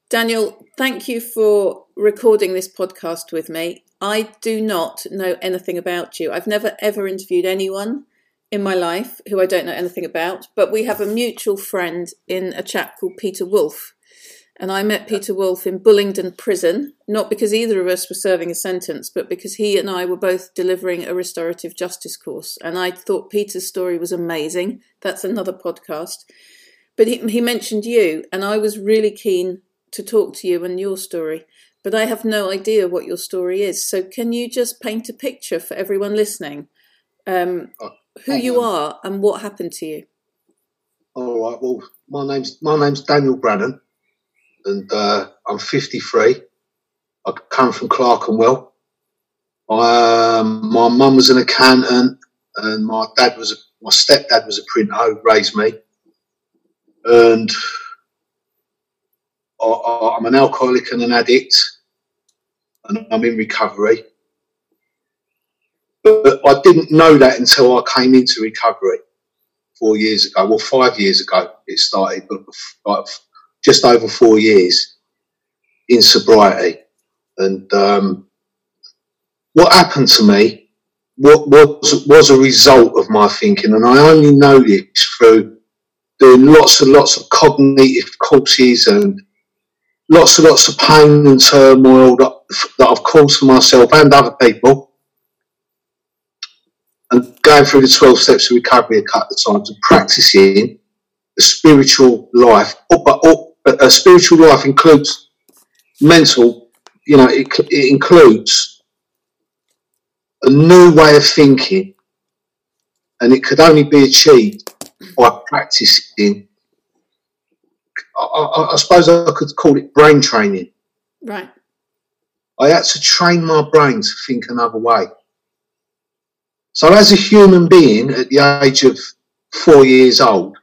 Daniel, thank you for recording this podcast with me. I do not know anything about you. I've never ever interviewed anyone in my life who I don't know anything about, but we have a mutual friend in a chap called Peter Wolf. And I met Peter Wolf in Bullingdon Prison, not because either of us were serving a sentence, but because he and I were both delivering a restorative justice course. And I thought Peter's story was amazing. That's another podcast. But he mentioned you, and I was really keen to talk to you and your story. But I have no idea what your story is. So can you just paint a picture for everyone listening, who you are and what happened to you? All right. Well, my name's Daniel Brannan. And I'm 53. I come from Clerkenwell. My mum was an accountant, and my stepdad was a printer who raised me. And I'm an alcoholic and an addict, and I'm in recovery. But I didn't know that until I came into recovery 4 years ago. Well, 5 years ago it started, but just over 4 years in sobriety. And what happened to me was a result of my thinking, and I only know this through doing lots and lots of cognitive courses and lots of pain and turmoil that I've caused for myself and other people, and going through the 12 steps of recovery a couple of times and practicing a spiritual life. But a spiritual life includes mental, it includes a new way of thinking, and it could only be achieved by practicing. I suppose I could call it brain training. Right. I had to train my brain to think another way. So as a human being at the age of 4 years old,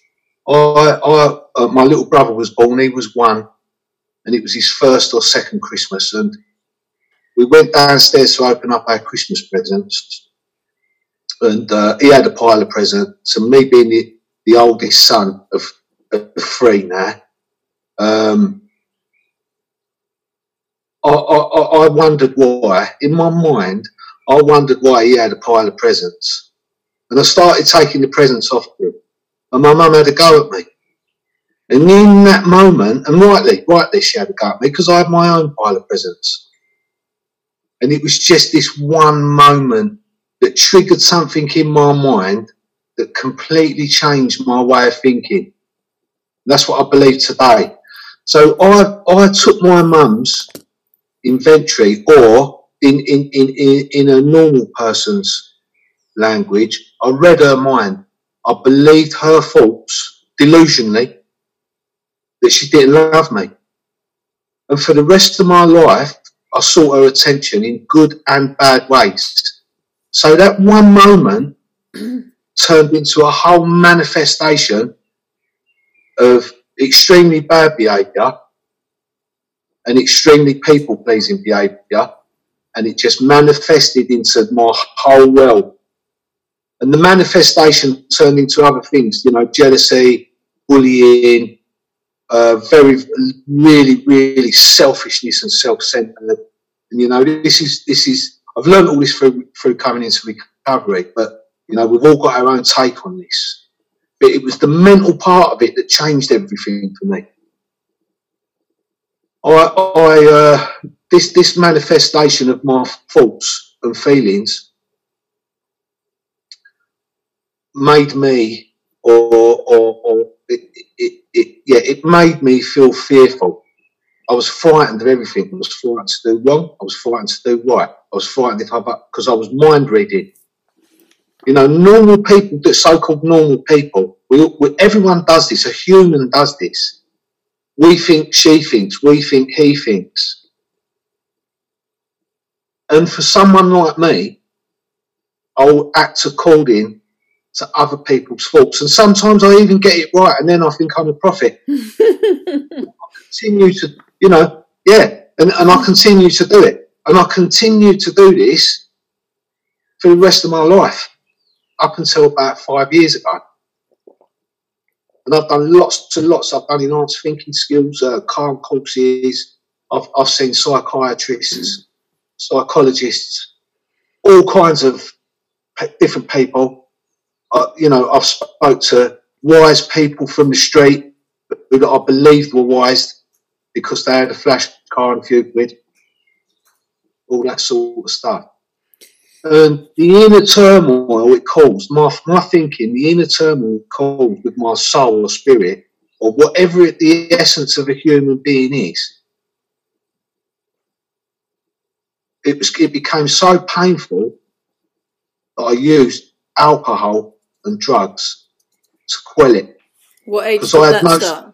my little brother was born. He was 1, and it was his first or second Christmas. And we went downstairs to open up our Christmas presents, and he had a pile of presents. And me being the oldest son of 3 now, I wondered why. In my mind, I wondered why he had a pile of presents, and I started taking the presents off him. And my mum had a go at me. And in that moment, and rightly she had a go at me because I had my own pile of presents. And it was just this one moment that triggered something in my mind that completely changed my way of thinking. That's what I believe today. So I took my mum's inventory, or in a normal person's language, I read her mind. I believed her thoughts, delusionally, that she didn't love me. And for the rest of my life, I sought her attention in good and bad ways. So that one moment turned into a whole manifestation of extremely bad behaviour and extremely people-pleasing behaviour, and it just manifested into my whole world. And the manifestation turned into other things, jealousy, bullying, really, really selfishness and self-centered. And, this is, I've learned all this through coming into recovery, but, we've all got our own take on this. But it was the mental part of it that changed everything for me. This manifestation of my thoughts and feelings made me, it made me feel fearful. I was frightened of everything. I was frightened to do wrong. I was frightened to do right. I was frightened because I was mind reading. Normal people, so-called normal people, everyone does this. A human does this. We think she thinks. We think he thinks. And for someone like me, I'll act according to other people's thoughts. And sometimes I even get it right, and then I think I'm a prophet. I continue to, and I continue to do it. And I continue to do this for the rest of my life, up until about 5 years ago. And I've done lots and lots. I've done enhanced thinking skills, calm courses. I've seen psychiatrists, psychologists, all kinds of different people. I've spoke to wise people from the street who I believed were wise because they had a flash car and a few quid. All that sort of stuff. And the inner turmoil it caused, my thinking, the inner turmoil it caused with my soul or spirit, or whatever the essence of a human being is, it became so painful that I used alcohol and drugs to quell it. What age did that start?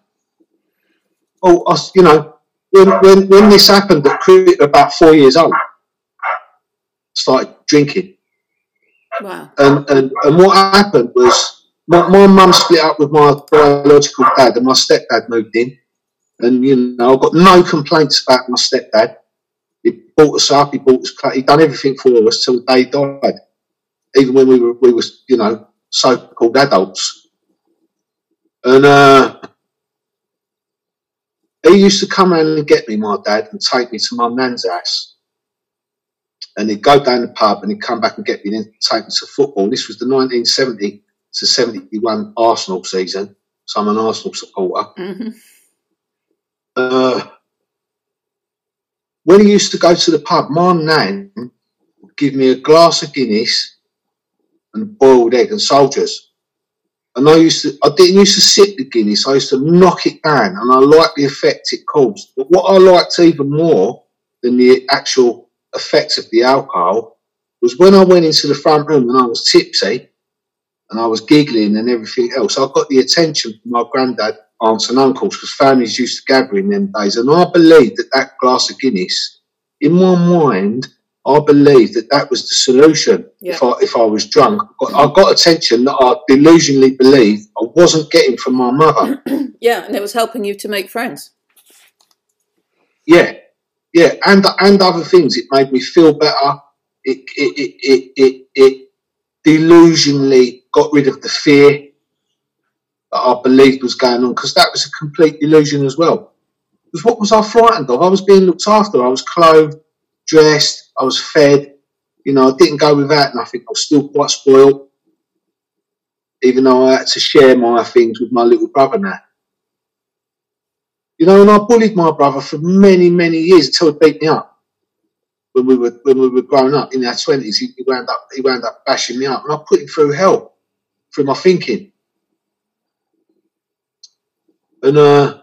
Oh, when this happened at about 4 years old, started drinking. Wow. And what happened was my mum split up with my biological dad and my stepdad moved in. And, I've got no complaints about my stepdad. He brought us up, he done everything for us till the day he died. Even when we were so-called adults. And he used to come around and get me, my dad, and take me to my nan's house. And he'd go down the pub and he'd come back and get me and then take me to football. This was the 1970 to 71 Arsenal season. So I'm an Arsenal supporter. Mm-hmm. When he used to go to the pub, my nan would give me a glass of Guinness and boiled egg and soldiers. And I didn't used to sip the Guinness, I used to knock it down, and I liked the effect it caused. But what I liked even more than the actual effects of the alcohol was when I went into the front room and I was tipsy and I was giggling and everything else, I got the attention from my granddad, aunts and uncles, because families used to gather in them days. And I believed that glass of Guinness, in my mind, I believed that was the solution. Yeah. If I was drunk, I got attention that I delusionally believed I wasn't getting from my mother. Yeah, and it was helping you to make friends. Yeah, and other things. It made me feel better. It delusionally got rid of the fear that I believed was going on, because that was a complete delusion as well. Because what was I frightened of? I was being looked after. I was clothed, dressed, I was fed. I didn't go without nothing. I was still quite spoiled, even though I had to share my things with my little brother now. And I bullied my brother for many, many years until he beat me up. When we were growing up in our 20s, he wound up bashing me up, and I put him through hell through my thinking. And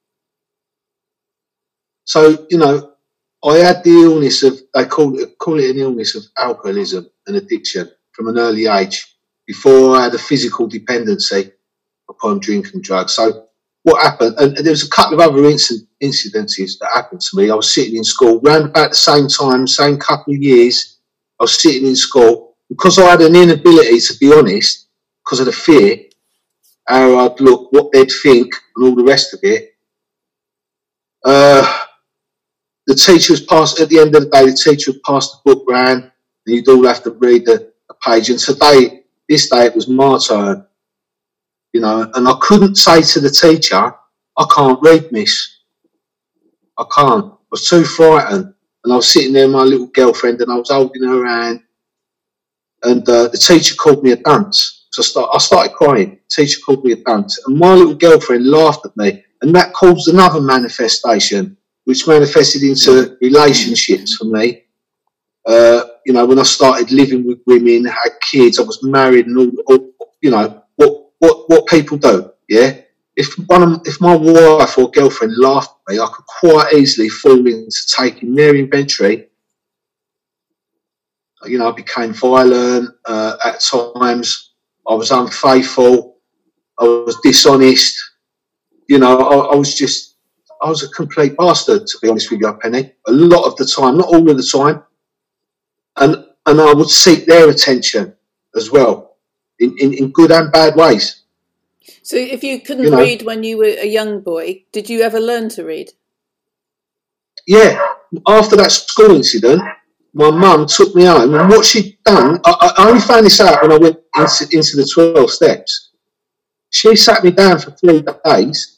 so I had the illness of, they call it an illness of alcoholism and addiction from an early age, before I had a physical dependency upon drink and drugs. So what happened, and there was a couple of other incidences that happened to me. I was sitting in school round about the same time, same couple of years. I was sitting in school because I had an inability to be honest, because of the fear, how I'd look, what they'd think, and all the rest of it. The teacher was passed, at the end of the day, the teacher would pass the book round and you'd all have to read a page. And this day, it was my turn, and I couldn't say to the teacher, I can't read, miss. I can't. I was too frightened. And I was sitting there with my little girlfriend and I was holding her hand. And the teacher called me a dunce. So I started crying. The teacher called me a dunce. And my little girlfriend laughed at me. And that caused another manifestation, which manifested into relationships for me. When I started living with women, had kids, I was married, and all what people do. Yeah, if my wife or girlfriend laughed at me, I could quite easily fall into taking their inventory. I became violent at times. I was unfaithful. I was dishonest. I was a complete bastard, to be honest with you, Penny. A lot of the time, not all of the time. And I would seek their attention as well, in good and bad ways. So if you couldn't read when you were a young boy, did you ever learn to read? Yeah. After that school incident, my mum took me home, and what she'd done, I only found this out when I went into the 12 steps. She sat me down for 3 days,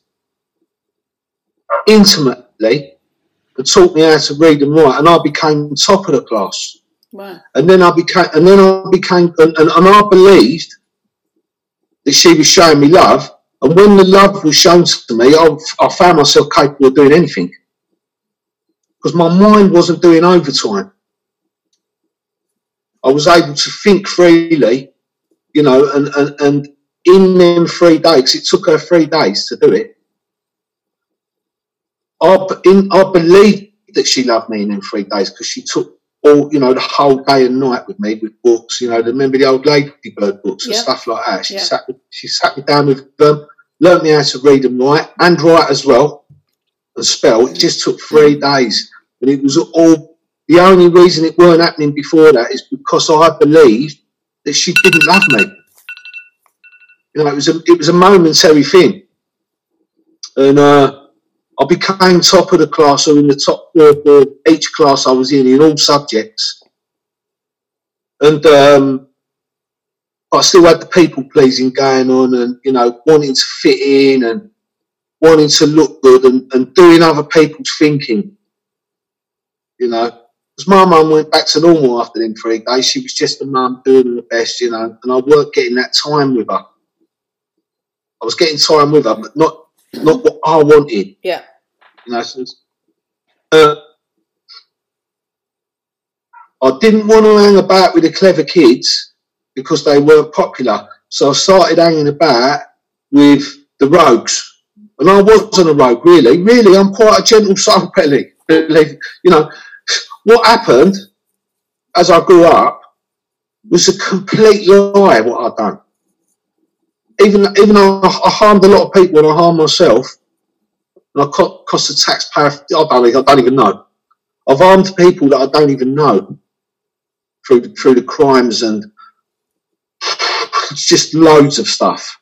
intimately, and taught me how to read and write, and I became top of the class. Wow. And then I became, and I believed that she was showing me love. And when the love was shown to me, I found myself capable of doing anything. Because my mind wasn't doing overtime. I was able to think freely, you know, and in them 3 days, it took her 3 days to do it. I believed that she loved me in them 3 days because she took all, you know, the whole day and night with me with books, you know, remember the old Ladybird books and stuff like that. She sat me down with them, learnt me how to read and write as well, and spell. It just took 3 days. And it was all, the only reason it weren't happening before that is because I believed that she didn't love me. You know, it was a momentary thing. And I became top of the class, or in the top 4 of each class I was in all subjects. And I still had the people pleasing going on, and, you know, wanting to fit in and wanting to look good and doing other people's thinking. You know, because my mum went back to normal after them 3 days. She was just a mum doing her best, you know, and I weren't getting that time with her. I was getting time with her, but not what I wanted. Yeah. You know, so, I didn't want to hang about with the clever kids because they weren't popular. So I started hanging about with the rogues. And I wasn't a rogue, really. Really, I'm quite a gentle soul, Pelly. You know, what happened as I grew up was a complete lie, what I'd done. Even though I harmed a lot of people and I harmed myself, and I cost the taxpayer, I don't even know. I've harmed people that I don't even know through the crimes, and just loads of stuff.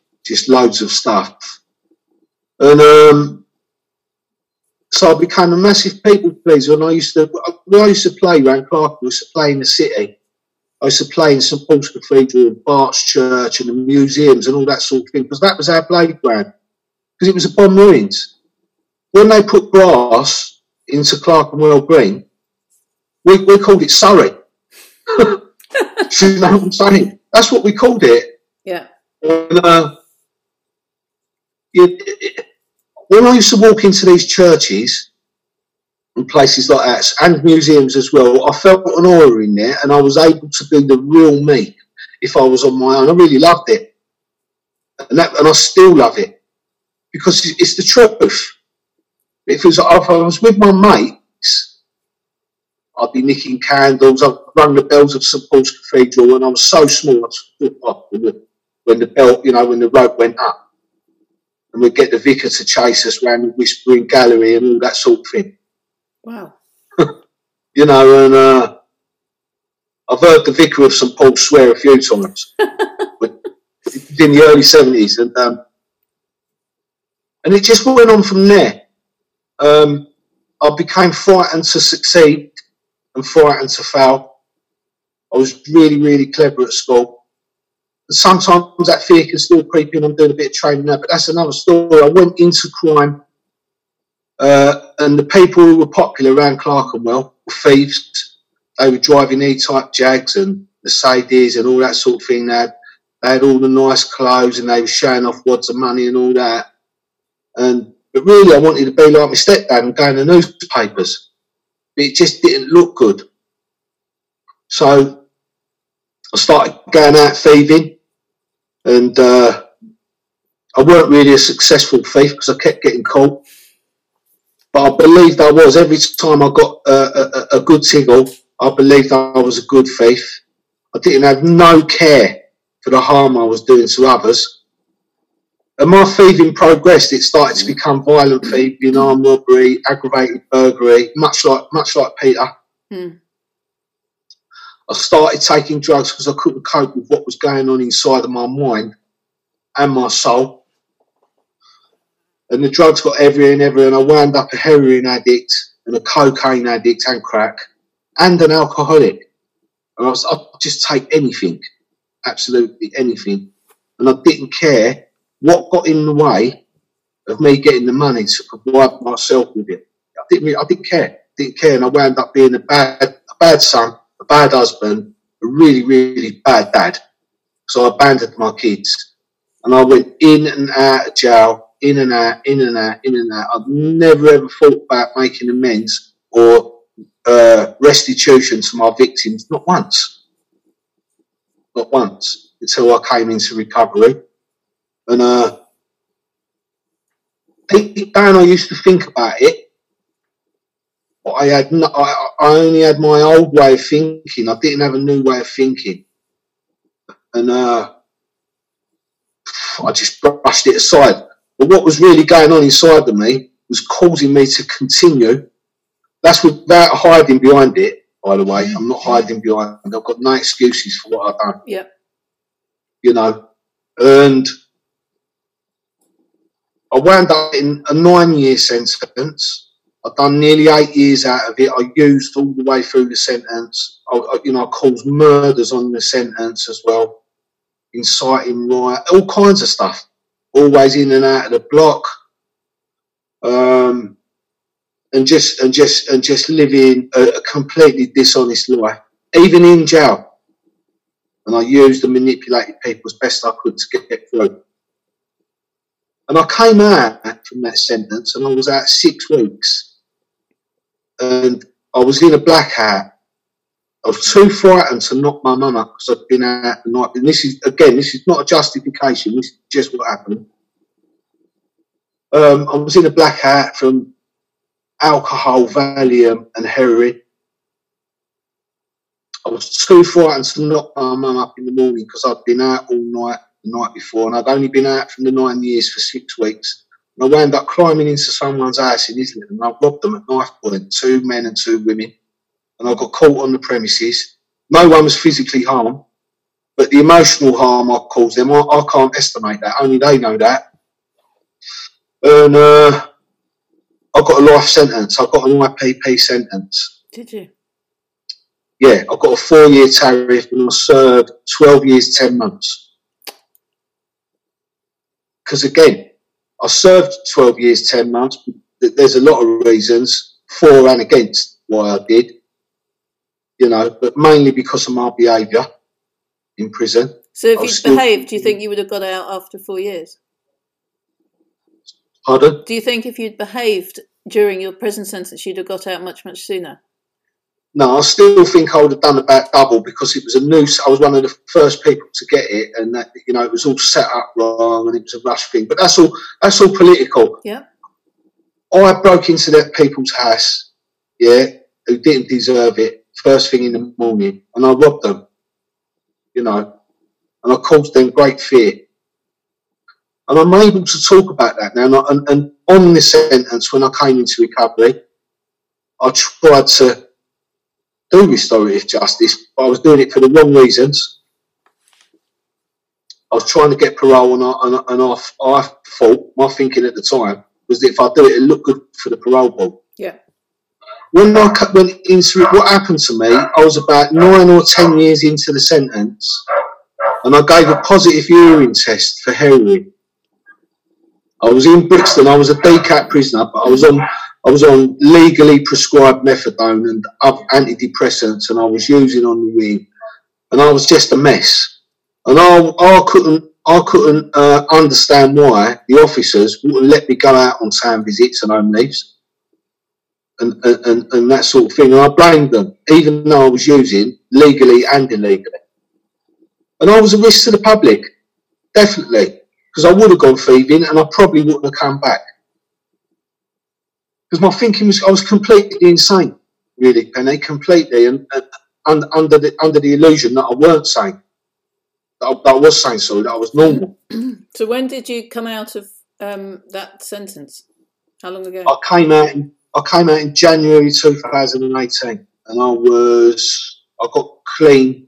And so I became a massive people pleaser, and I used to play around Clark. I used to play in the city. I used to play in St Paul's Cathedral and Bart's Church and the museums and all that sort of thing, because that was our playground. Because it was upon ruins. When they put grass into Clerkenwell Green, we called it Surrey. Do you know what I'm saying? That's what we called it. Yeah. And, when I used to walk into these churches and places like that, and museums as well, I felt an aura in there, and I was able to be the real me if I was on my own. I really loved it, and I still love it because it's the truth. If I was with my mates, I'd be nicking candles. I'd rung the bells of St Paul's Cathedral, and I was so small I stood up when the bell, you know, when the rope went up. And we'd get the vicar to chase us around the Whispering Gallery and all that sort of thing. Wow. You know, and I've heard the vicar of St Paul swear a few times. In the early 70s. And it just went on from there. I became frightened to succeed and frightened to fail. I was really, really clever at school. Sometimes that fear can still creep in. I'm doing a bit of training now, but that's another story. I went into crime, and the people who were popular around Clerkenwell were thieves. They were driving E-type Jags and Mercedes and all that sort of thing. They had all the nice clothes, and they were showing off wads of money and all that. But really, I wanted to be like my stepdad and go in the newspapers. But it just didn't look good. So I started going out thieving. And I weren't really a successful thief because I kept getting caught. But I believed I was. Every time I got a good tingle, I believed I was a good thief. I didn't have no care for the harm I was doing to others. And my thieving progressed. It started to become violent thieving, armed robbery, aggravated burglary, much like Peter. Mm. I started taking drugs because I couldn't cope with what was going on inside of my mind and my soul. And the drugs got heavier and heavier, and I wound up a heroin addict and a cocaine addict and crack and an alcoholic. And I'd just take anything, absolutely anything. And I didn't care what got in the way of me getting the money to provide myself with it? I didn't care, and I wound up being a bad son, a bad husband, a really, really bad dad. So I abandoned my kids, and I went in and out of jail, in and out. I've never ever thought about making amends or restitution to my victims, not once, until I came into recovery. And deep down, I used to think about it, but I only had my old way of thinking. I didn't have a new way of thinking, and I just brushed it aside. But what was really going on inside of me was causing me to continue. That's without hiding behind it, by the way. I'm not hiding behind it. I've got no excuses for what I've done. Yeah. You know, and I wound up in a 9-year sentence. I've done nearly 8 years out of it. I used all the way through the sentence. I caused murders on the sentence as well, inciting riot, all kinds of stuff. Always in and out of the block, and just living a completely dishonest life, even in jail. And I used and manipulated people as best I could to get through. And I came out from that sentence, and I was out 6 weeks, and I was in a blackout. I was too frightened to knock my mum up because I'd been out the night. And this is not a justification. This is just what happened. I was in a blackout from alcohol, Valium, and heroin. I was too frightened to knock my mum up in the morning because I'd been out all night the night before, and I'd only been out from the 9 years for 6 weeks. And I wound up climbing into someone's house in Islington, and I robbed them at knife point, 2 men and 2 women. And I got caught on the premises. No one was physically harmed, but the emotional harm I caused them, I can't estimate that. Only they know that. And I got a life sentence. I got an IPP sentence. Did you? Yeah, I got a 4-year tariff, and I served 12 years, 10 months. Because again, I served 12 years, 10 months. There's a lot of reasons for and against why I did. You know, but mainly because of my behaviour in prison. So if you'd behaved, do you think you would have got out after 4 years? Pardon? Do you think if you'd behaved during your prison sentence, you'd have got out much, much sooner? No, I still think I would have done about double, because it was a noose. I was one of the first people to get it, and that, you know, it was all set up wrong, and it was a rush thing. But that's all political. Yeah. I broke into that people's house, yeah, who didn't deserve it, first thing in the morning, and I robbed them, you know, and I caused them great fear. And I'm able to talk about that now. And on this sentence, when I came into recovery, I tried to do restorative justice, but I was doing it for the wrong reasons. I was trying to get parole, and I thought, my thinking at the time was that if I do it, it'll look good for the parole board. Yeah. When I went into it, what happened to me, I was about 9 or 10 years into the sentence, and I gave a positive urine test for heroin. I was in Brixton. I was a DCAT prisoner, but I was on legally prescribed methadone and other antidepressants, and I was using on the wing, and I was just a mess. And I couldn't understand why the officers wouldn't let me go out on town visits and home leaves. And that sort of thing. And I blamed them, even though I was using legally and illegally. And I was a risk to the public, definitely, because I would have gone thieving, and I probably wouldn't have come back. Because my thinking was, I was completely insane, really, Penny, completely, and under the illusion that I weren't sane, that I was sane, sorry, that I was normal. So when did you come out of that sentence? How long ago? I came out in January 2018, and I got clean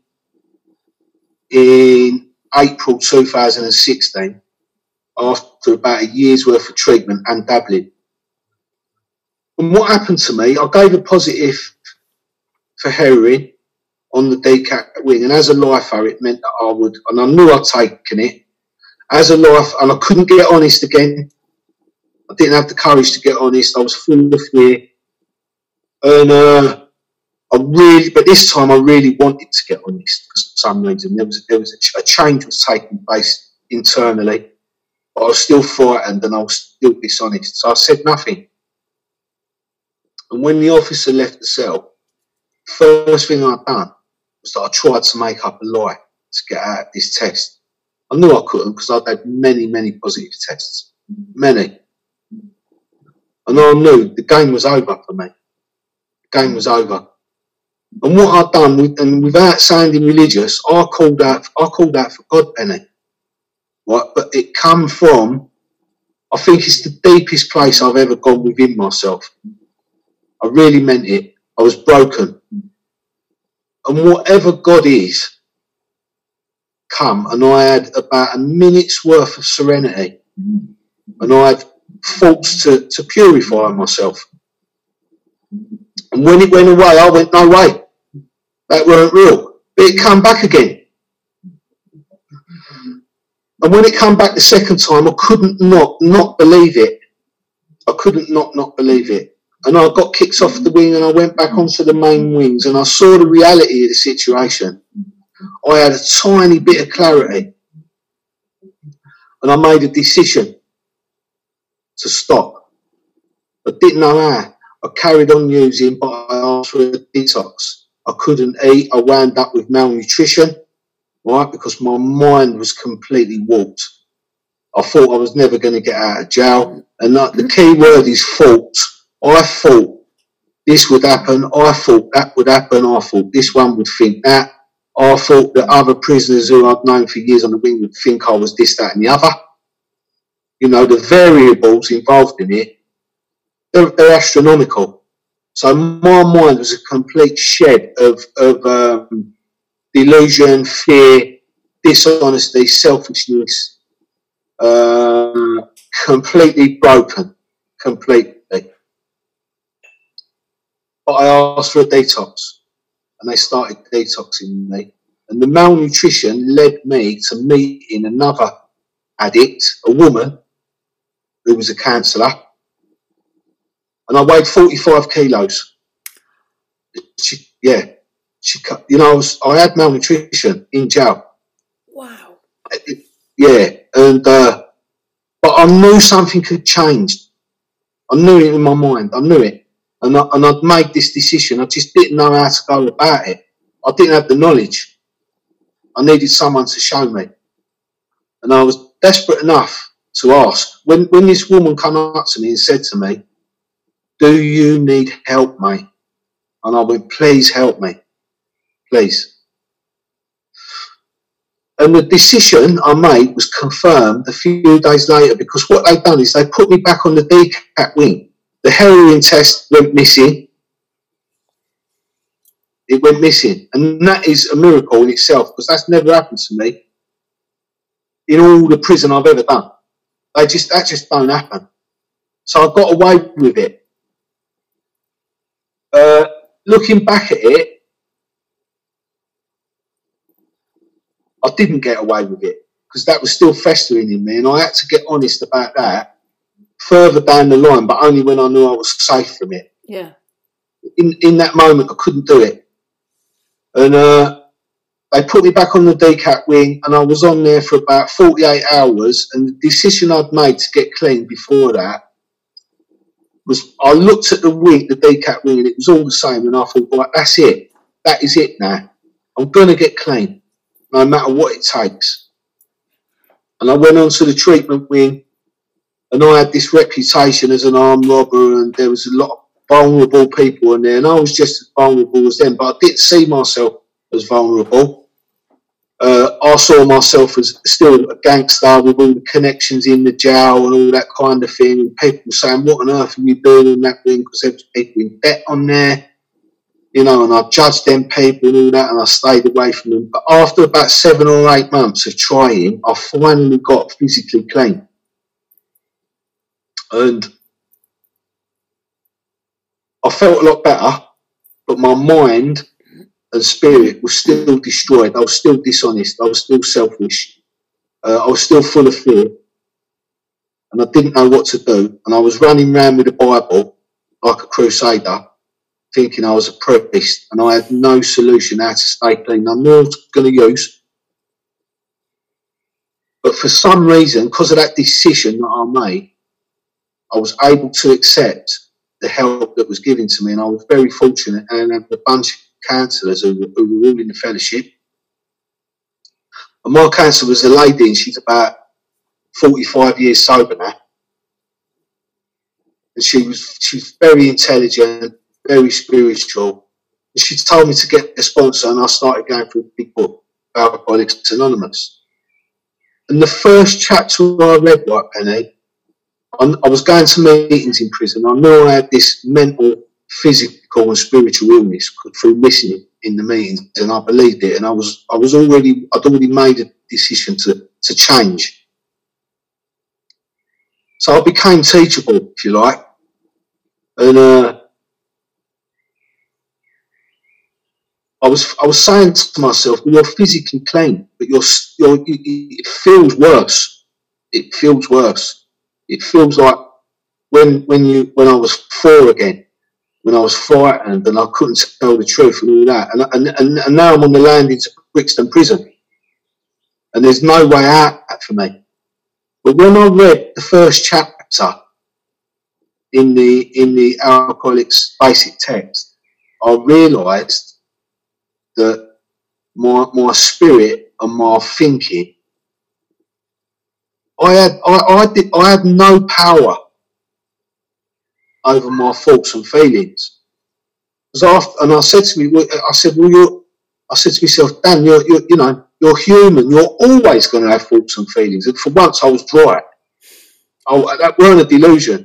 in April 2016 after about a year's worth of treatment and dabbling. And what happened to me, I gave a positive for heroin on the DCAT wing, and as a lifer, it meant that I would, and I knew I'd taken it, as a life, and I couldn't get honest again. I didn't have the courage to get honest. I was full of fear. And but this time I really wanted to get honest for some reason. There was a change was taking place internally, but I was still frightened and I was still dishonest. So I said nothing. And when the officer left the cell, first thing I'd done was that I tried to make up a lie to get out of this test. I knew I couldn't because I'd had many, many positive tests. Many. And I knew the game was over for me. The game was over. And what I'd done, and without sounding religious, I called out for God, Penny. Right? But it come from, I think it's the deepest place I've ever gone within myself. I really meant it. I was broken. And whatever God is, come, and I had about a minute's worth of serenity. And I had thoughts to purify myself. And when it went away, I went, no way. That weren't real. But it come back again. And when it come back the second time, I couldn't not believe it. I couldn't not believe it. And I got kicked off the wing and I went back onto the main wings and I saw the reality of the situation. I had a tiny bit of clarity. And I made a decision to stop. I didn't know how. I carried on using, but I asked for a detox. I couldn't eat. I wound up with malnutrition, right? Because my mind was completely warped. I thought I was never going to get out of jail. And the key word is thought. I thought this would happen. I thought that would happen. I thought this one would think that. I thought that other prisoners who I'd known for years on the wing would think I was this, that and the other. You know, the variables involved in it, they're astronomical. So my mind was a complete shed of delusion, fear, dishonesty, selfishness, completely broken, completely. But I asked for a detox, and they started detoxing me. And the malnutrition led me to meeting another addict, a woman, who was a counsellor. And I weighed 45 kilos. I had malnutrition in jail. Wow. But I knew something had changed. I knew it in my mind. I knew it. And I'd made this decision. I just didn't know how to go about it. I didn't have the knowledge. I needed someone to show me. And I was desperate enough to ask. When this woman came up to me and said to me, "Do you need help, mate?" And I went, "Please help me. Please." And the decision I made was confirmed a few days later, because what they'd done is they put me back on the DCAT wing. The heroin test went missing. It went missing. And that is a miracle in itself, because that's never happened to me in all the prison I've ever done. That just don't happen. So I got away with it. Looking back at it, I didn't get away with it, because that was still festering in me, and I had to get honest about that further down the line, but only when I knew I was safe from it. Yeah. In that moment, I couldn't do it. And they put me back on the DCAT wing, and I was on there for about 48 hours, and the decision I'd made to get clean before that was, I looked at the DCAT wing, and it was all the same, and I thought, right, that's it. That is it now. I'm going to get clean, no matter what it takes. And I went on to the treatment wing, and I had this reputation as an armed robber, and there was a lot of vulnerable people in there, and I was just as vulnerable as them, but I didn't see myself as vulnerable. I saw myself as still a gangster with all the connections in the jail and all that kind of thing, and people saying, "What on earth are you doing in that wing?" Because there was people in debt on there, you know, and I judged them people and all that, and I stayed away from them. But after about 7 or 8 months of trying, I finally got physically clean. And I felt a lot better, but my mind and spirit was still destroyed. I was still dishonest. I was still selfish. I was still full of fear, and I didn't know what to do. And I was running around with the Bible like a crusader, thinking I was a priest, and I had no solution how to stay clean. I knew I was going to use. But for some reason, because of that decision that I made, I was able to accept the help that was given to me, and I was very fortunate and had a bunch of counsellors who were all in the fellowship. And my counsellor was a lady, and she's about 45 years sober now. And she's very intelligent, very spiritual. And she told me to get a sponsor, and I started going through a big book, Alcoholics Anonymous. And the first chapter I read, right, Penny, I was going to meetings in prison. I knew I had this mental, physical and spiritual illness through listening in the meetings, and I believed it. And I'd already made a decision to change. So I became teachable, if you like. And I was saying to myself, you're physically clean, but it feels worse. It feels worse. It feels like when I was 4 again, when I was frightened and I couldn't tell the truth and all that. And now I'm on the landings of Brixton Prison, and there's no way out for me. But when I read the first chapter in the Alcoholics basic text, I realised that my spirit and my thinking, I had no power over my thoughts and feelings. And I said to myself, Dan, you're human. You're always going to have thoughts and feelings. And for once, I was dry. That weren't a delusion.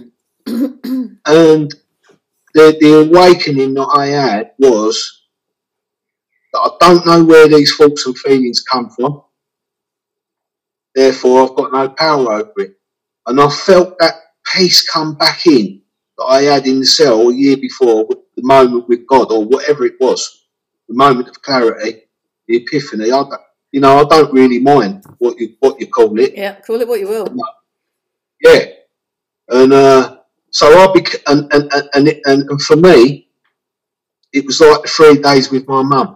And the awakening that I had was that I don't know where these thoughts and feelings come from. Therefore, I've got no power over it. And I felt that peace come back in that I had in the cell a year before, the moment with God, or whatever it was, the moment of clarity, the epiphany. I don't really mind what you call it. Yeah, call it what you will. Yeah, and so and for me, it was like the 3 days with my mum.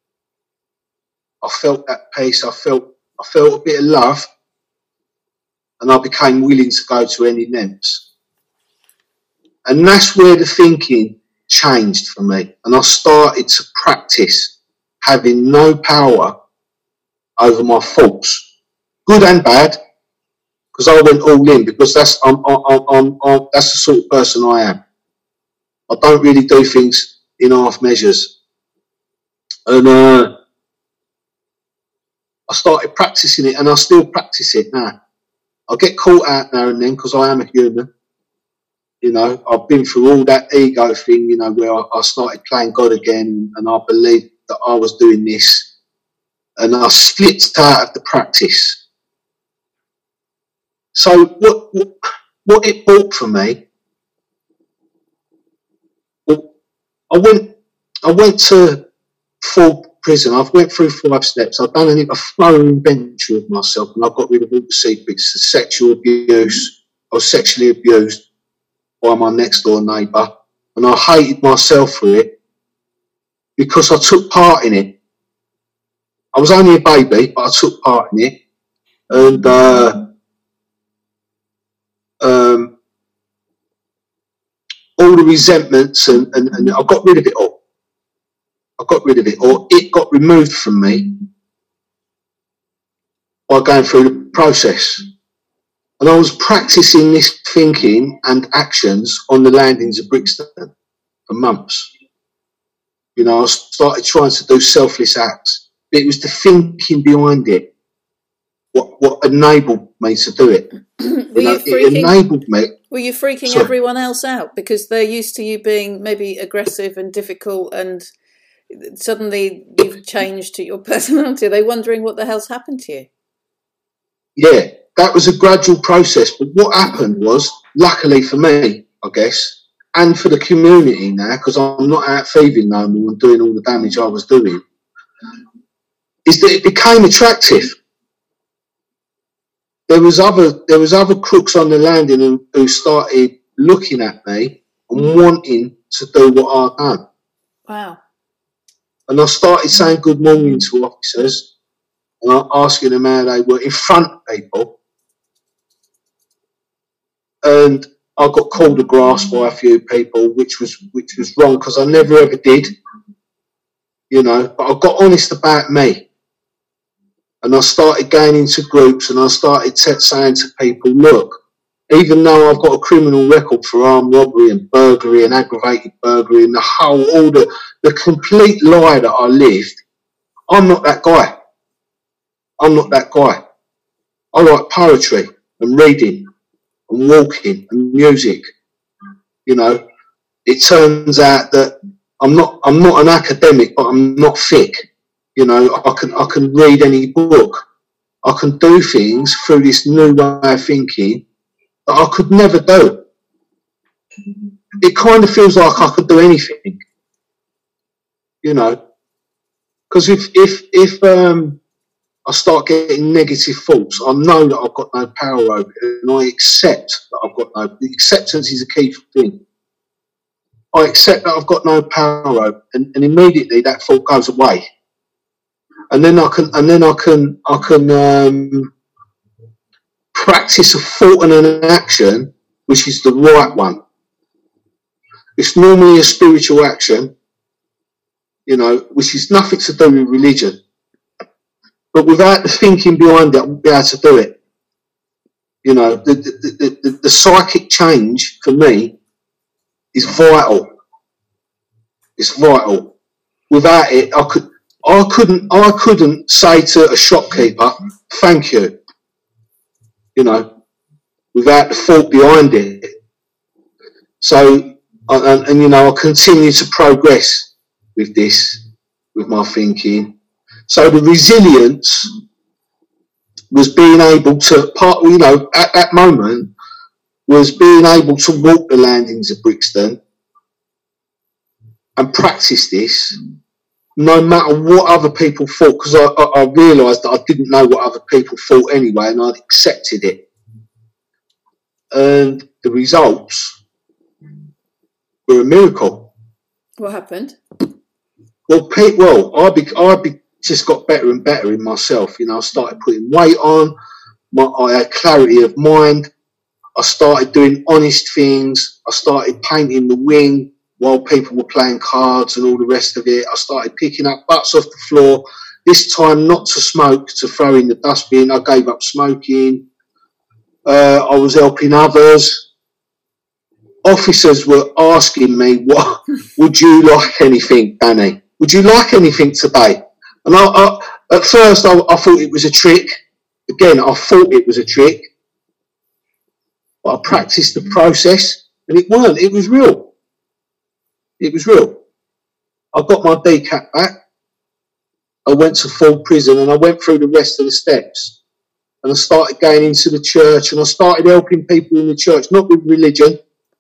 I felt that peace. I felt a bit of love, and I became willing to go to any lengths. And that's where the thinking changed for me. And I started to practice having no power over my thoughts, good and bad, because I went all in, because that's the sort of person I am. I don't really do things in half measures. And I started practicing it, and I still practice it now. I get caught out now and then because I am a human. I've been through all that ego thing, where I started playing God again, and I believed that I was doing this, and I slipped out of the practice. So what it brought for me, I went to full prison. I've went through 5 steps. I've done a thorough inventory of myself, and I've got rid of all the secrets, the sexual abuse. I was sexually abused by my next door neighbour, and I hated myself for it because I took part in it. I was only a baby, but I took part in it, and all the resentments, and I got rid of it all. It got removed from me by going through the process. And I was practicing this thinking and actions on the landings of Brixton for months. I started trying to do selfless acts. But it was the thinking behind it what enabled me to do it. It enabled me. Were you freaking everyone else out because they're used to you being maybe aggressive and difficult, and suddenly you've changed to your personality? Are they wondering what the hell's happened to you? Yeah, that was a gradual process. But what happened was, luckily for me, I guess, and for the community now, because I'm not out thieving no more and doing all the damage I was doing, is that it became attractive. there was other crooks on the landing who started looking at me and wanting to do what I'd done. Wow. And I started saying good morning to officers and asking them how they were in front of people. And I got called a grass by a few people, which was wrong because I never ever did, you know. But I got honest about me, and I started going into groups, and I started saying to people, look, even though I've got a criminal record for armed robbery and burglary and aggravated burglary and all the complete lie that I lived, I'm not that guy. I'm not that guy. I like poetry and reading and walking and music. You know, it turns out that I'm not an academic, but I'm not thick. You know, I can read any book. I can do things through this new way of thinking that I could never do. It kind of feels like I could do anything. You know, because if I start getting negative thoughts, I know that I've got no power over it, and I accept that I've got no. Acceptance is a key thing. I accept that I've got no power over it, and immediately that thought goes away, and then I can practice a thought and an action which is the right one. It's normally a spiritual action, you know, which is nothing to do with religion. But without the thinking behind it, I won't be able to do it. You know, the psychic change for me is vital. It's vital. Without it, I couldn't say to a shopkeeper, thank you. You know, without the thought behind it. So, and you know, I continue to progress with this, with my thinking. So the resilience was being able to, you know, at that moment, was being able to walk the landings of Brixton and practice this, no matter what other people thought, because I realised that I didn't know what other people thought anyway, and I'd accepted it. And the results were a miracle. What happened? Well, I just got better and better in myself. You know, I started putting weight on. I had clarity of mind. I started doing honest things. I started painting the wing while people were playing cards and all the rest of it. I started picking up butts off the floor. This time, not to smoke, to throw in the dustbin. I gave up smoking. I was helping others. Officers were asking me, "What would you like anything, Danny? Would you like anything today?" And at first, I thought it was a trick. Again, I thought it was a trick. But I practiced the process, and it weren't. It was real. It was real. I got my DCAT back. I went to full prison, and I went through the rest of the steps. And I started going into the church, and I started helping people in the church, not with religion.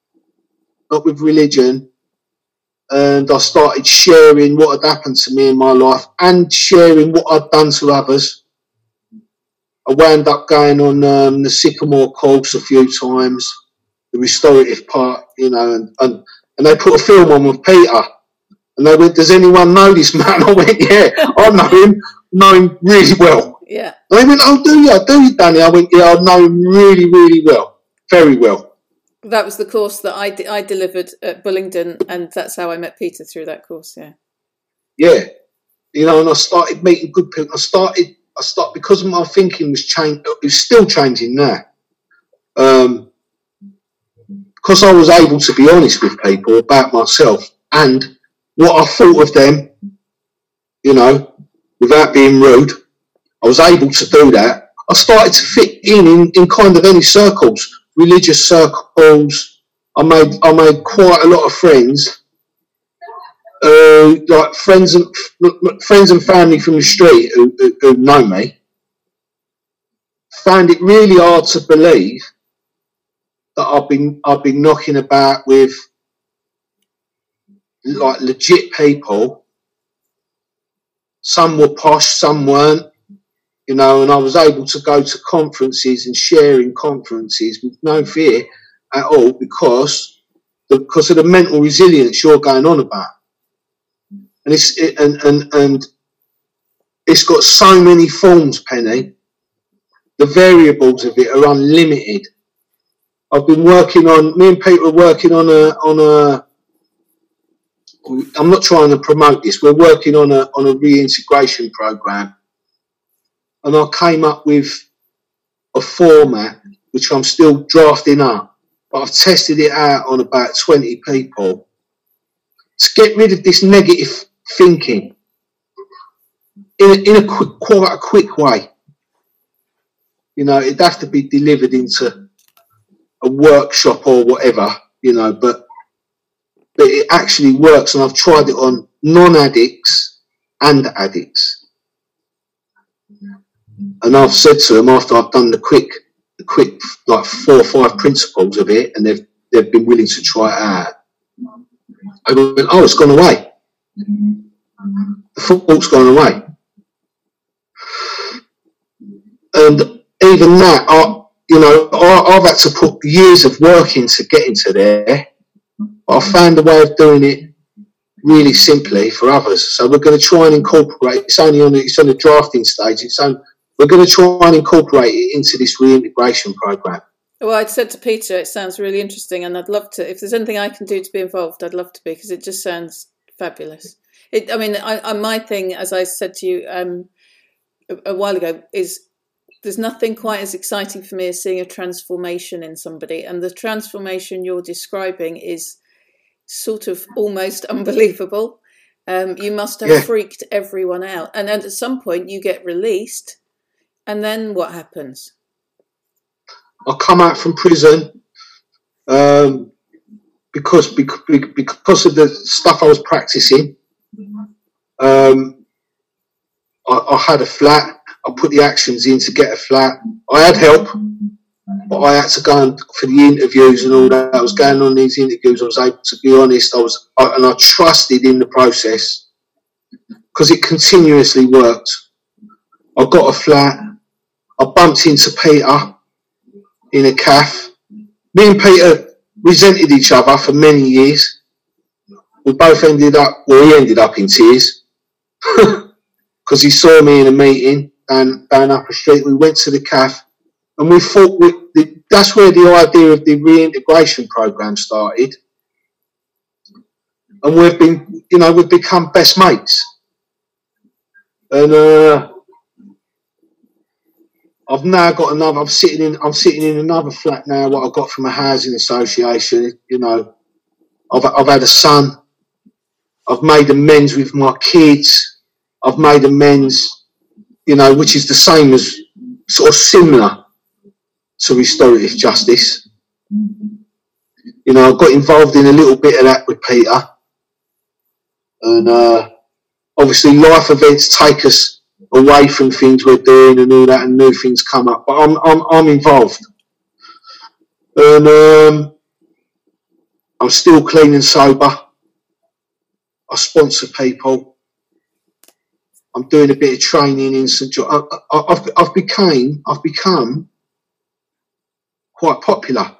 And I started sharing what had happened to me in my life and sharing what I'd done to others. I wound up going on the Sycamore course a few times, the restorative part, you know, and they put a film on with Peter. And they went, "Does anyone know this man?" I went, "Yeah, I know him really well." Yeah. And they went, "Oh, do you, Danny?" I went, "Yeah, I know him really, really well, very well." That was the course that I delivered at Bullingdon, and that's how I met Peter, through that course. Yeah. Yeah, you know, and I started meeting good people. I started because my thinking was changed. It's still changing now. Because I was able to be honest with people about myself and what I thought of them, you know, without being rude. I was able to do that. I started to fit in kind of any circles, religious circles. I made quite a lot of friends, like friends and family from the street who know me. Found it really hard to believe that I've been knocking about with like legit people. Some were posh, some weren't. you know, and I was able to go to conferences and share in conferences with no fear at all because of the mental resilience you're going on about. And it's got so many forms, Penny. The variables of it are unlimited. I've been working on, me and Peter are working on a, I'm not trying to promote this, we're working on a reintegration program. And I came up with a format, which I'm still drafting up, but I've tested it out on about 20 people to get rid of this negative thinking in quite a quick way. You know, it'd have to be delivered into a workshop or whatever, you know, but it actually works. And I've tried it on non-addicts and addicts. And I've said to them, after I've done the quick like 4 or 5 principles of it, and they've been willing to try it out, I went, oh, it's gone away. The thought's gone away. And even that, I've had to put years of work into getting to there. But I found a way of doing it really simply for others. So we're going to try and incorporate. It's on the drafting stage. We're going to try and incorporate it into this reintegration program. Well, I'd said to Peter, it sounds really interesting, and I'd love to. If there's anything I can do to be involved, I'd love to be, because it just sounds fabulous. My thing, as I said to you a while ago, is there's nothing quite as exciting for me as seeing a transformation in somebody, and the transformation you're describing is sort of almost unbelievable. You must have freaked everyone out, and then at some point you get released, and then what happens? I come out from prison because of the stuff I was practicing. I had a flat. I put the actions in to get a flat. I had help, but I had to go for the interviews and all that. I was going on these interviews. I was able to be honest. I trusted in the process because it continuously worked. I got a flat. I bumped into Peter in a cafe. Me and Peter resented each other for many years. We both ended up in tears because he saw me in a meeting down up the street. We went to the cafe and we thought that's where the idea of the reintegration program started. And we've become best mates. And I've now got another. I'm sitting in another flat now. What I got from a housing association. You know, I've had a son. I've made amends with my kids. I've made amends, you know, which is the same as sort of similar to restorative justice. You know, I got involved in a little bit of that with Peter, and obviously life events take us away from things we're doing and all that, and new things come up. But I'm involved, and I'm still clean and sober. I sponsor people. I'm doing a bit of training in St. John. I've become quite popular,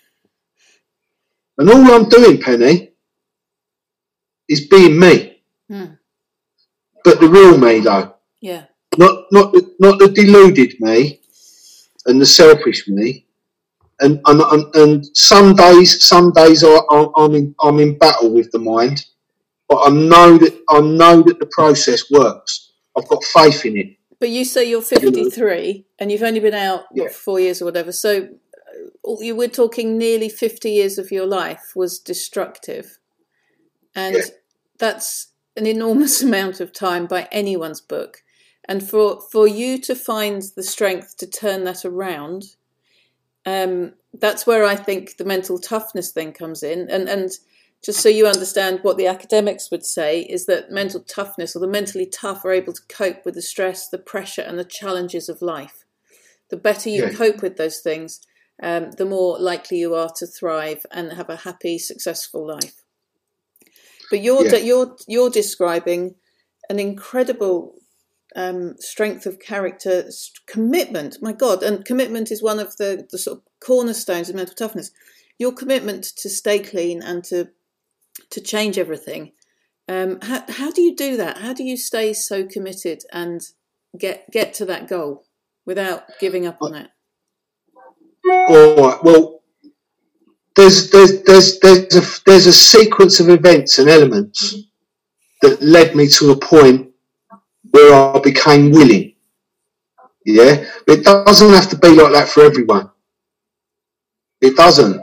and all I'm doing, Penny, is being me. But the real me, though. Yeah. Not the deluded me and the selfish me. And some days I'm in battle with the mind, but I know that the process works. I've got faith in it. But you say you're 53 and you've only been out 4 years or whatever. So you were talking nearly 50 years of your life was destructive, and that's an enormous amount of time by anyone's book. And for you to find the strength to turn that around, that's where I think the mental toughness thing comes in. And just so you understand what the academics would say is that mental toughness, or the mentally tough, are able to cope with the stress, the pressure and the challenges of life. The better you cope with those things, the more likely you are to thrive and have a happy, successful life. But you're describing an incredible strength of character, commitment. My God, and commitment is one of the sort of cornerstones of mental toughness. Your commitment to stay clean and to change everything. How do you do that? How do you stay so committed and get to that goal without giving up on it? All right. Well, there's a sequence of events and elements that led me to a point where I became willing. Yeah, it doesn't have to be like that for everyone. It doesn't.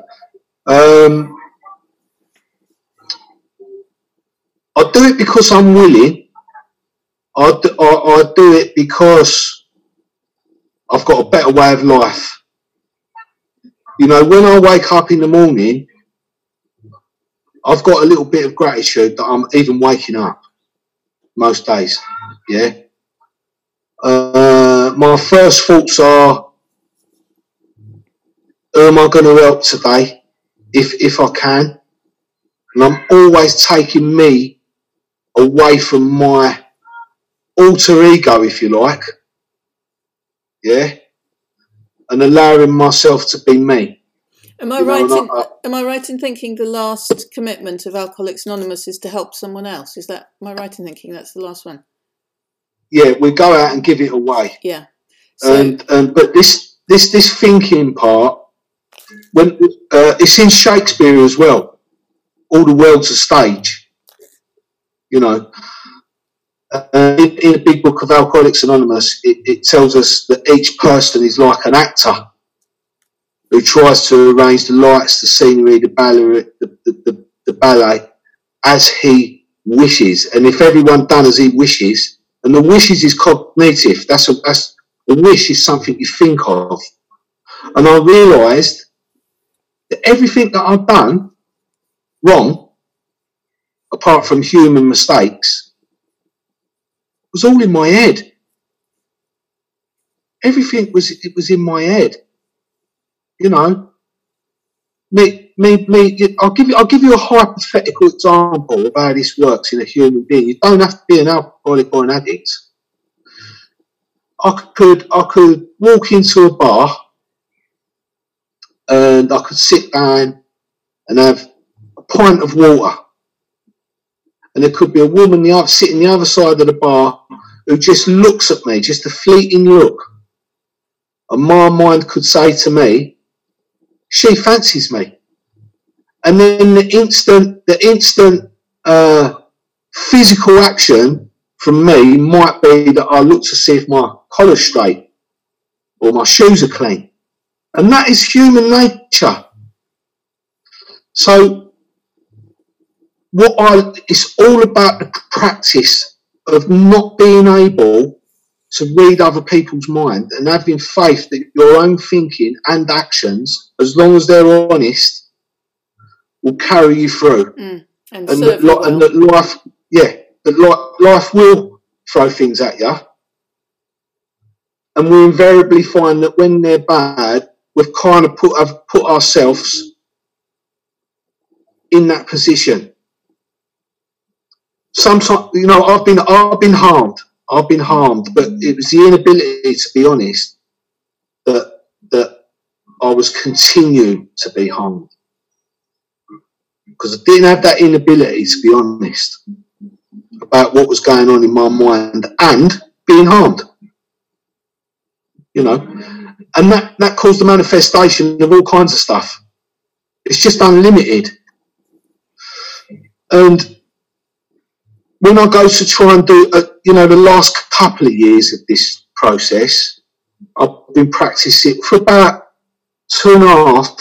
I do it because I'm willing. I do it because I've got a better way of life. You know, when I wake up in the morning, I've got a little bit of gratitude that I'm even waking up most days. Yeah. My first thoughts are, who am I going to help today, if I can? And I'm always taking me away from my alter ego, if you like. Yeah. And allowing myself to be me. Am I right in thinking the last commitment of Alcoholics Anonymous is to help someone else? Am I right in thinking that's the last one? Yeah, we go out and give it away. Yeah. So, but this thinking part, when it's in Shakespeare as well. All the world's a stage. You know. In the big book of Alcoholics Anonymous, it tells us that each person is like an actor who tries to arrange the lights, the scenery, the ballet as he wishes. And if everyone done as he wishes, and the wishes is cognitive, that's a wish is something you think of. And I realised that everything that I've done wrong, apart from human mistakes, was all in my head. Everything was in my head. You know, I'll give you a hypothetical example of how this works in a human being. You don't have to be an alcoholic or an addict. I could walk into a bar and I could sit down and have a pint of water. And there could be a woman sitting the other side of the bar who just looks at me, just a fleeting look. And my mind could say to me, she fancies me. And then the instant physical action from me might be that I look to see if my collar's straight or my shoes are clean. And that is human nature. So it's all about the practice of not being able to read other people's mind and having faith that your own thinking and actions, as long as they're honest, will carry you through. And that life will throw things at you. And we invariably find that when they're bad, we've kind of put ourselves in that position. Sometimes, you know, I've been harmed, but it was the inability to be honest that I was continuing to be harmed, because I didn't have that inability to be honest about what was going on in my mind and being harmed. You know, and that caused the manifestation of all kinds of stuff. It's just unlimited. And when I go to try and do, the last couple of years of this process, I've been practicing for about 2.5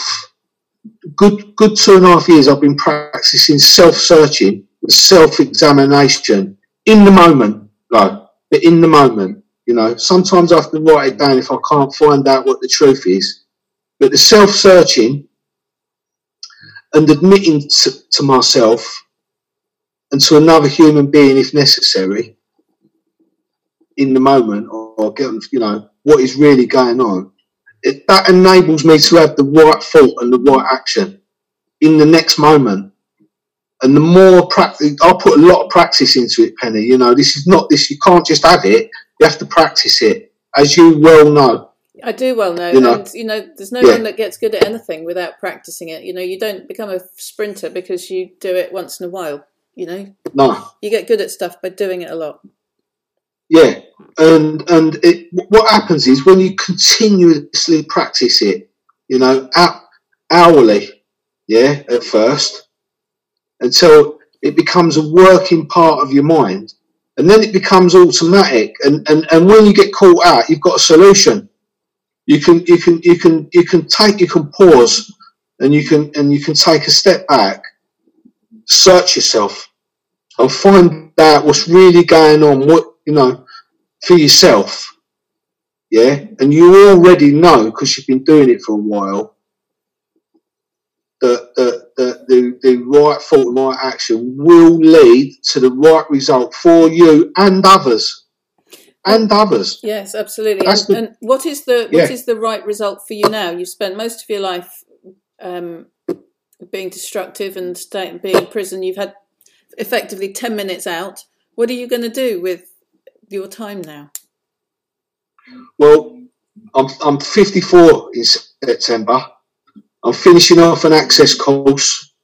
years. I've been practicing self-searching, self-examination in the moment, but in the moment. You know, sometimes I have to write it down if I can't find out what the truth is. But the self-searching and admitting to myself and to another human being, if necessary, in the moment, or get, you know, what is really going on, that enables me to have the right thought and the right action in the next moment. And the more practice, I'll put a lot of practice into it, Penny. You know, this is not this. You can't just have it. You have to practice it, as you well know. I do well know, and there's no one that gets good at anything without practicing it. You don't become a sprinter because you do it once in a while. No, you get good at stuff by doing it a lot. Yeah, and what happens is when you continuously practice it, hourly, at first, until it becomes a working part of your mind, and then it becomes automatic. And when you get caught out, you've got a solution. You can pause, and you can take a step back, search yourself, and find out what's really going on. For yourself, and you already know because you've been doing it for a while that the right thought and right action will lead to the right result for you and others. Yes, absolutely. And what is the right result for you now? You've spent most of your life being destructive and being in prison. You've had effectively 10 minutes out. What are you going to do with your time now? Well, I'm 54 in September. I'm finishing off an access course.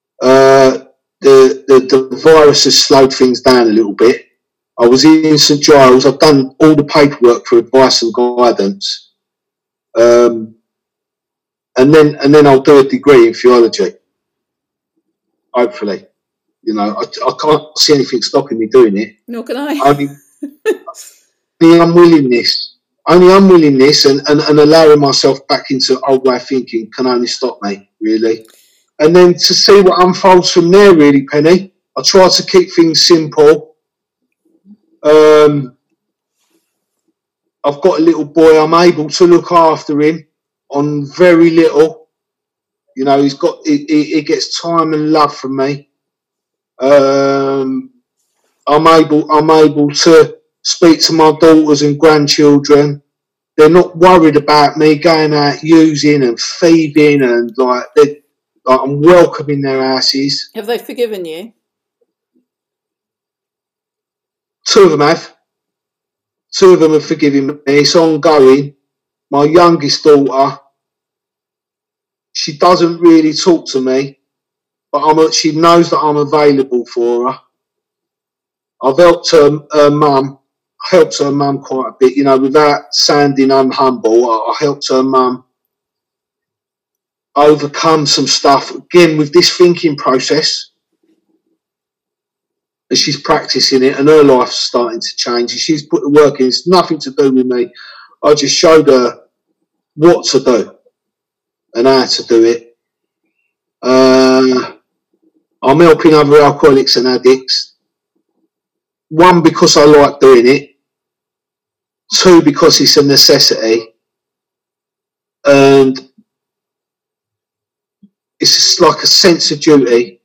The virus has slowed things down a little bit. I was in St Giles. I've done all the paperwork for advice and guidance, and then I'll do a degree in theology. Hopefully, I can't see anything stopping me doing it. Nor can I. Only unwillingness and allowing myself back into old way of thinking can only stop me, really. And then to see what unfolds from there, really, Penny. I try to keep things simple. I've got a little boy. I'm able to look after him on very little. He gets time and love from me. I'm able to speak to my daughters and grandchildren. They're not worried about me going out using and thieving, and I'm welcome in their houses. Have they forgiven you? 2 of them have. 2 of them have forgiven me. It's ongoing. My youngest daughter, she doesn't really talk to me, but she knows that I'm available for her. I've helped her mum. I helped her mum quite a bit, without sounding unhumble. I helped her mum overcome some stuff, again, with this thinking process. And she's practicing it, and her life's starting to change. And she's put the work in. It's nothing to do with me. I just showed her what to do and how to do it. I'm helping other alcoholics and addicts. 1, because I like doing it. 2, because it's a necessity. And it's just like a sense of duty.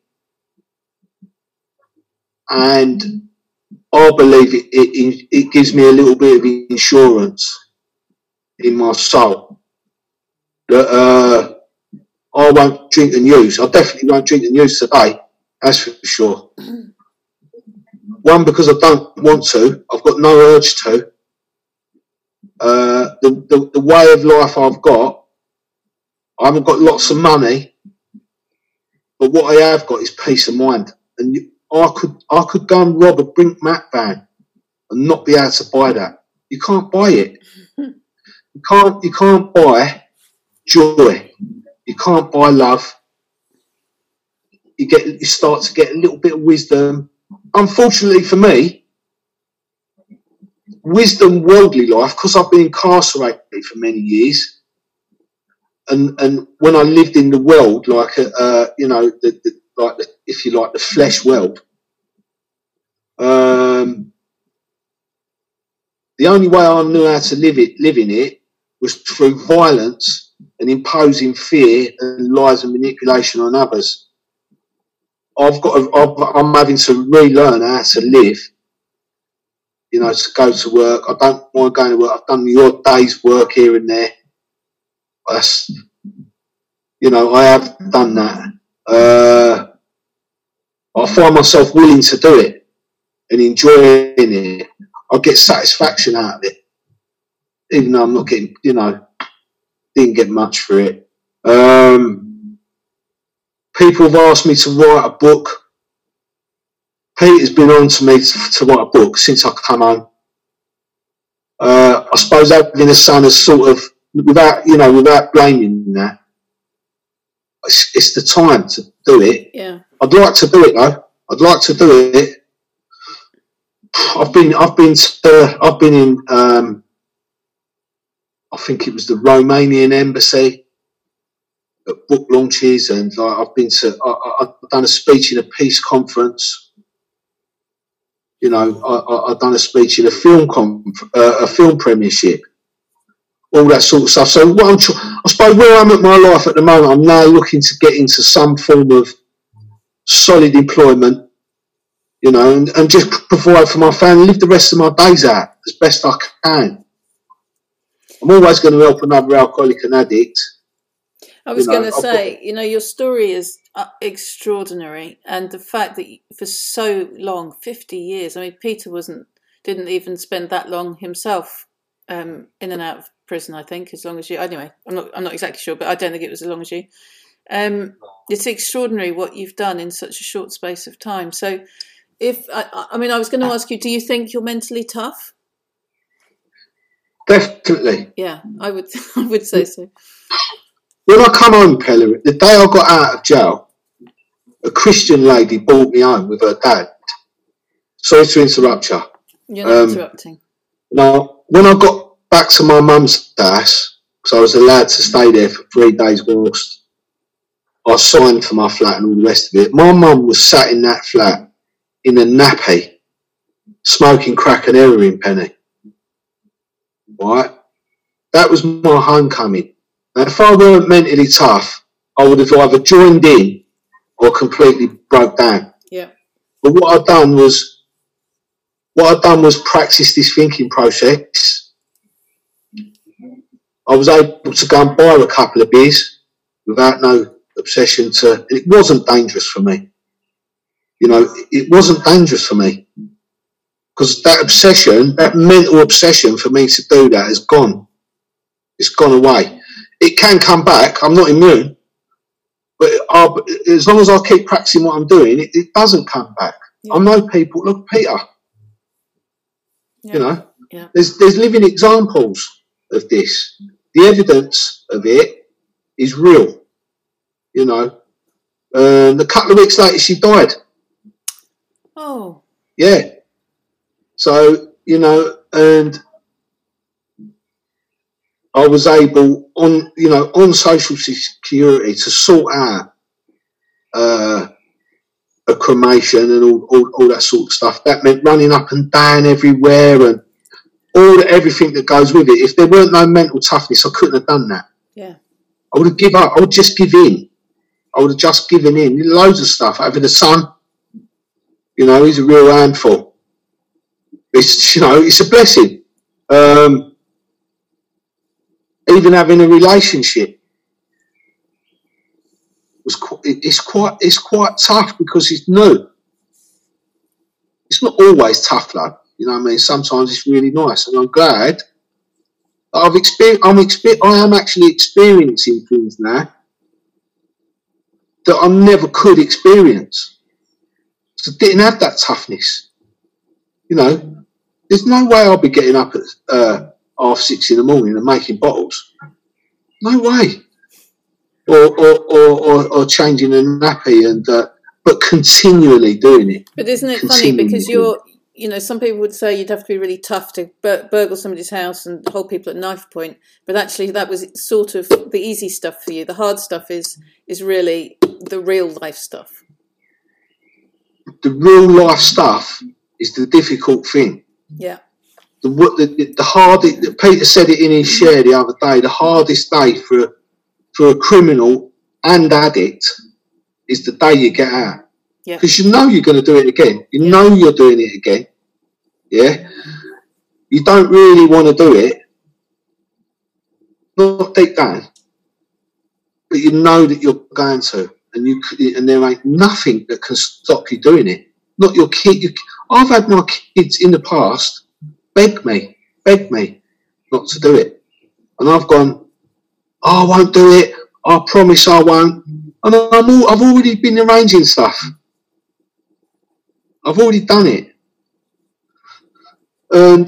And I believe it gives me a little bit of insurance in my soul that I won't drink and use. I definitely won't drink and use today, that's for sure. 1, because I don't want to. I've got no urge to. The way of life I've got, I haven't got lots of money, but what I have got is peace of mind. And I could go and rob a Brink Mat van and not be able to buy that. You can't buy it. You can't buy joy. You can't buy love. You start to get a little bit of wisdom. Unfortunately for me, wisdom, worldly life, because I've been incarcerated for many years, and when I lived in the world, if you like, the flesh world, the only way I knew how to live in it was through violence and imposing fear and lies and manipulation on others. I'm having to relearn how to live. To go to work. I don't mind going to work. I've done the odd day's work here and there. I have done that. I find myself willing to do it and enjoying it. I get satisfaction out of it, even though I'm not getting, didn't get much for it. People have asked me to write a book. Peter's been on to me to write a book since I come home. I suppose having a son is sort of, without blaming that, it's the time to do it. Yeah. I'd like to do it though. I'd like to do it. I've been in, I think it was the Romanian embassy at book launches, and I've done a speech in a peace conference. I've done a speech in a film premiership, all that sort of stuff. So I suppose where I'm at my life at the moment, I'm now looking to get into some form of solid employment, and just provide for my family, live the rest of my days out as best I can. I'm always going to help another alcoholic and addict. I was going to say, your story is extraordinary, and the fact that for so long, 50 years, I mean, Peter didn't even spend that long himself in and out of prison, I think, as long as you, anyway, I'm not exactly sure, but I don't think it was as long as you. It's extraordinary what you've done in such a short space of time. So I was going to ask you, do you think you're mentally tough? Definitely. Yeah, I would say so. When I come home, Pella, the day I got out of jail, a Christian lady brought me home with her dad. Sorry to interrupt you. You're not interrupting. Now, when I got back to my mum's house, because I was allowed to stay there for 3 days whilst I signed for my flat and all the rest of it, my mum was sat in that flat in a nappy, smoking crack and heroin, Penny. Right? That was my homecoming. Now, if I weren't mentally tough, I would have either joined in or completely broke down. Yeah. But what I'd done was practice this thinking process. I was able to go and buy a couple of beers without no obsession to. It wasn't dangerous for me. It wasn't dangerous for me because that mental obsession for me to do that is gone. It's gone away. It can come back. I'm not immune, but as long as I keep practicing what I'm doing, it doesn't come back. Yeah. I know people. Look, Peter. Yeah. Yeah. There's living examples of this. The evidence of it is real. A couple of weeks later, she died. Oh. Yeah. So and I was able on social security to sort out a cremation and all that sort of stuff. That meant running up and down everywhere and everything that goes with it. If there weren't no mental toughness, I couldn't have done that. Yeah. I would have given up. I would just give in. I would have just given in. Loads of stuff. Having a son, he's a real handful. It's it's a blessing. Even having a relationship it's quite tough because it's new. It's not always tough though. Sometimes it's really nice, and I'm glad I am actually experiencing things now that I never could experience. So I didn't have that toughness. There's no way I'll be getting up at 6:30 in the morning and making bottles. No way. Or changing a nappy but continually doing it. But isn't it funny because you're, some people would say you'd have to be really tough to burgle somebody's house and hold people at knife point, but actually that was sort of the easy stuff for you. The hard stuff is really the real life stuff. The real life stuff is the difficult thing. Yeah. The hardest. Peter said it in his share the other day. The hardest day for a criminal and addict is the day you get out. Yeah. Because you're going to do it again. You know you're doing it again. Yeah. You don't really want to do it. Not deep down. But you know that you're going to. And there ain't nothing that can stop you doing it. Not your kid. I've had my kids in the past begged me not to do it. And I've gone, oh, I won't do it. I promise I won't. And I've already been arranging stuff. I've already done it. And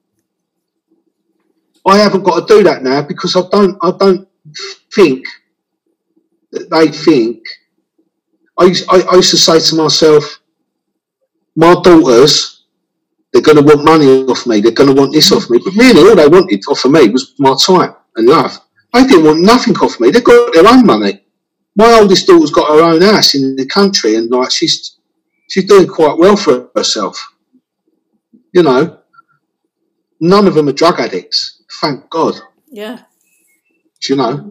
I haven't got to do that now because I don't think that they think. I used to say to myself, my daughters, they're going to want money off me. They're going to want this off me. But really, all they wanted off of me was my time and love. They didn't want nothing off me. They got their own money. My oldest daughter's got her own house in the country, and like she's doing quite well for herself. You know, none of them are drug addicts. Thank God. Yeah. Do you know?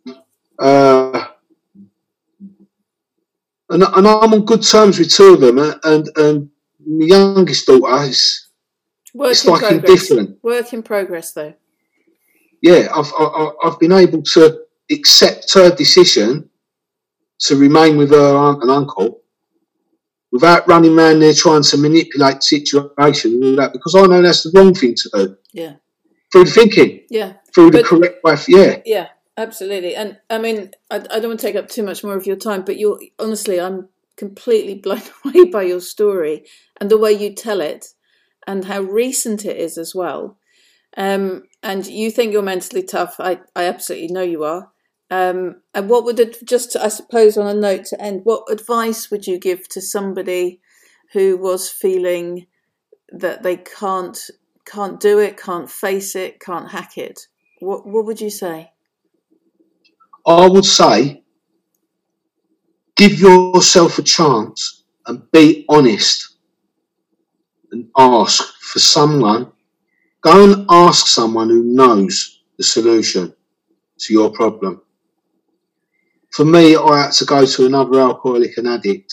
And I'm on good terms with two of them, and my youngest daughter is like indifferent. Work in progress, though. Yeah, I've been able to accept her decision to remain with her aunt and uncle without running around there trying to manipulate the situation and all that, because I know that's the wrong thing to do. Yeah. Through the thinking. Yeah. Through the correct way. Yeah. Yeah, absolutely. And I mean, I don't want to take up too much more of your time, but honestly, I'm completely blown away by your story and the way you tell it and how recent it is as well. And you think you're mentally tough. I absolutely know you are. And what would it, just I suppose on a note to end, what advice would you give to somebody who was feeling that they can't do it, can't face it, can't hack it? What would you say? I would say, give yourself a chance and be honest and ask for someone. Go and ask someone who knows the solution to your problem. For me, I had to go to another alcoholic and addict.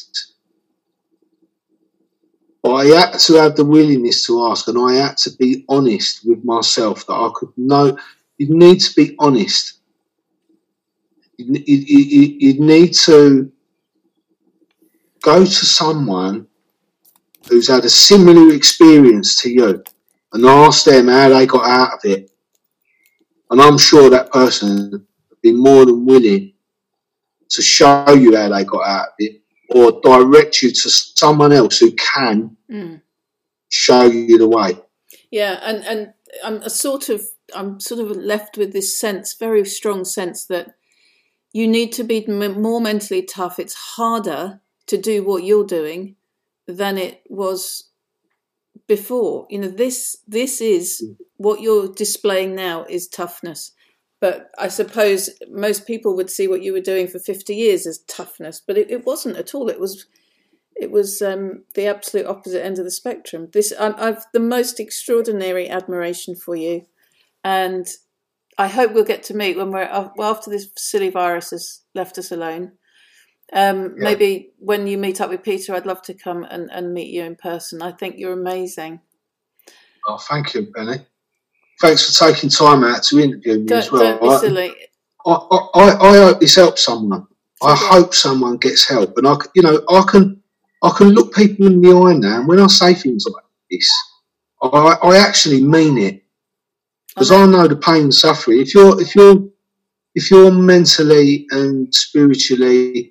But I had to have the willingness to ask, and I had to be honest with myself that I could know. You need to be honest. You need to go to someone who's had a similar experience to you and ask them how they got out of it. And I'm sure that person would be more than willing to show you how they got out of it, or direct you to someone else who can show you the way. Yeah, and I'm sort of left with this sense, very strong sense, that you need to be more mentally tough. It's harder to do what you're doing than it was before. You know, this is what you're displaying now is toughness. But I suppose most people would see what you were doing for 50 years as toughness, but it wasn't at all. It was the absolute opposite end of the spectrum. I've the most extraordinary admiration for you, and I hope we'll get to meet when we're after this silly virus has left us alone. Maybe when you meet up with Peter, I'd love to come and meet you in person. I think you're amazing. Oh, thank you, Penny. Thanks for taking time out to interview me as well. Don't be silly. I hope this helps someone. I hope someone gets help, and I can look people in the eye now. And when I say things like this, I actually mean it, because I know the pain and suffering. If you're mentally and spiritually,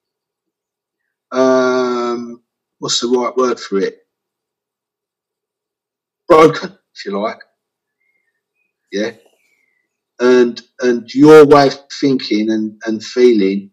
what's the right word for it? Broken, if you like. Yeah, and your way of thinking and feeling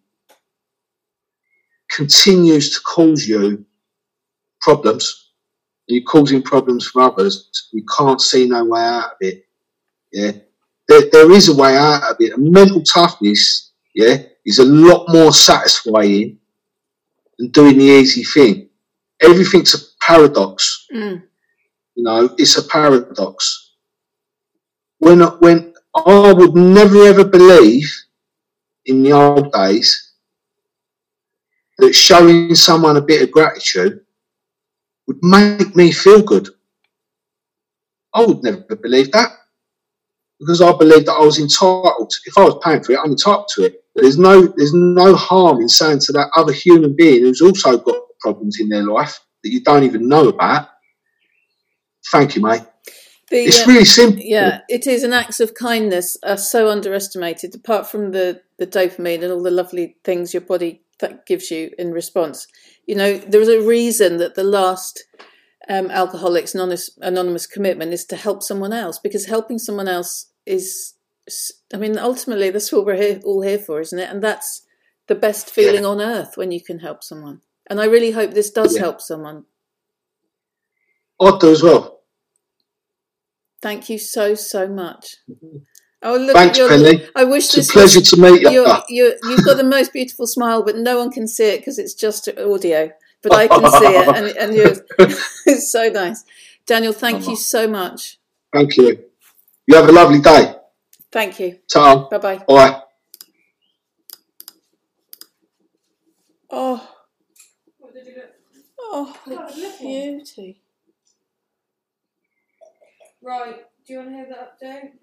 continues to cause you problems. You're causing problems for others. You can't see no way out of it. Yeah, there is a way out of it. And mental toughness, is a lot more satisfying than doing the easy thing. Everything's a paradox. You know, it's a paradox. When I would never ever believe in the old days that showing someone a bit of gratitude would make me feel good. I would never believe that, because I believed that I was entitled. If I was paying for it, I'm entitled to it. But there's no harm in saying to that other human being who's also got problems in their life that you don't even know about, thank you, mate. It's really simple. Yeah, it is. And acts of kindness are so underestimated. Apart from the dopamine and all the lovely things your body that gives you in response, you know, there is a reason that the last Alcoholics Anonymous commitment is to help someone else, because helping someone else is, I mean, ultimately that's what we're all here for, isn't it? And that's the best feeling on earth, when you can help someone. And I really hope this does help someone. I do as well. Thank you so much. Oh, look, thanks, Penny. I wish it's a pleasure to meet you. You've got the most beautiful smile, but no one can see it because it's just audio. But I can see it, and yours. It's so nice. Daniel, thank you so much. Thank you. You have a lovely day. Thank you. Ta. Bye-bye. Bye. Oh. What did you get? Oh, the beauty. Right. Do you want to hear that update?